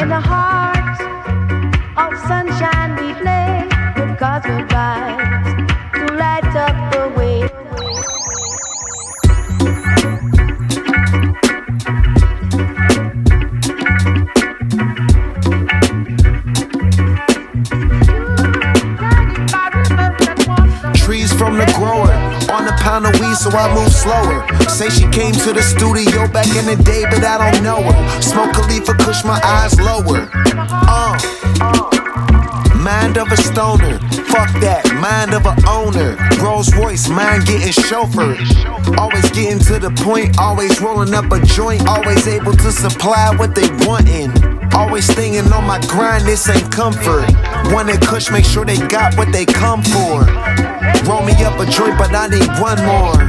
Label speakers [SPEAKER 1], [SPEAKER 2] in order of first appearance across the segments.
[SPEAKER 1] In a heart of sunshine we play with gospel vibes to light up the way.
[SPEAKER 2] Trees from the grower, on a pound of weed so I move slower. Say she came to the studio back in the day but I don't know her. Smoke a leaf or push my eyes lower. Mind of a stoner, fuck that, mind of a owner. Rolls Royce, mind getting chauffeured. Always getting to the point, always rolling up a joint. Always able to supply what they wantin'. Always staying on my grind, this ain't comfort. Wanted kush, make sure they got what they come for. Roll me up a joint, but I need one more.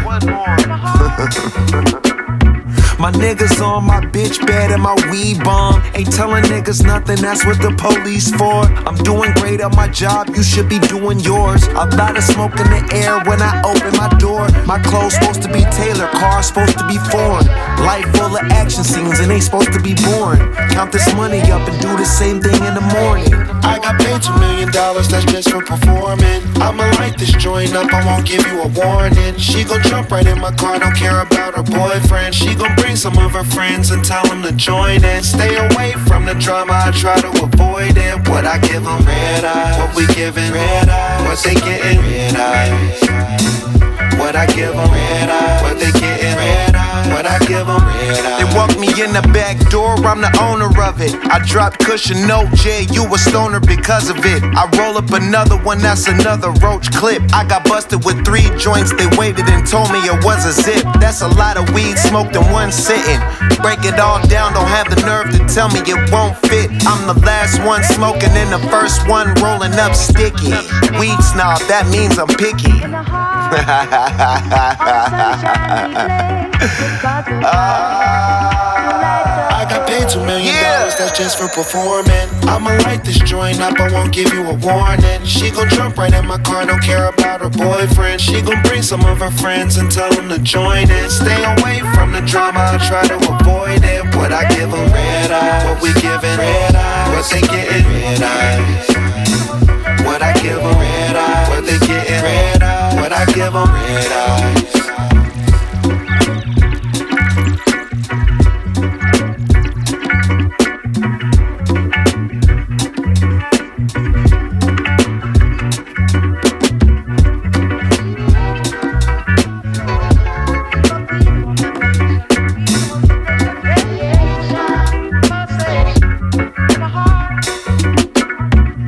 [SPEAKER 2] My niggas on my bitch bed and my weed bomb. Ain't telling niggas nothing, that's what the police for. I'm doing great at my job, you should be doing yours. A lot of smoke in the air when I open my door. My clothes supposed to be tailored, cars supposed to be foreign. Life full of action scenes and they supposed to be boring. Count this money up and do the same thing in the morning.
[SPEAKER 3] I got paid $2 million, that's just for performing. I'ma light this joint up, I won't give you a warning. She gon' jump right in my car, don't care about her boyfriend. She gon' bring some of her friends and tell them to join in. Stay away from the drama, I try to avoid it. What I give them, red eyes. What we giving, red eyes. What they getting, red eyes. What I give them, red eyes. What they getting, red eyes. What I give them, red eyes.
[SPEAKER 2] They walk me in the back door, I'm the owner of it. I dropped cushion, no J, you a stoner because of it. I roll up another one, that's another roach clip. I got busted with 3 joints, they waited and told me it was a zip. That's a lot of weed smoked in one sitting. Break it all down, don't have the nerve to tell me it won't fit. I'm the last one smoking and the first one rolling up sticky. Weed snob, that means I'm picky.
[SPEAKER 1] In a heart of sunshine we play with gospel vibes to light up.
[SPEAKER 3] I got paid $2 million, that's just for performing. I'ma light this joint up, I won't give you a warning. She gon' jump right in my car, don't care about her boyfriend. She gon' bring some of her friends and tell them to join in. Stay away from the drama, I try to avoid it. What I give them, red eyes. What we giving, red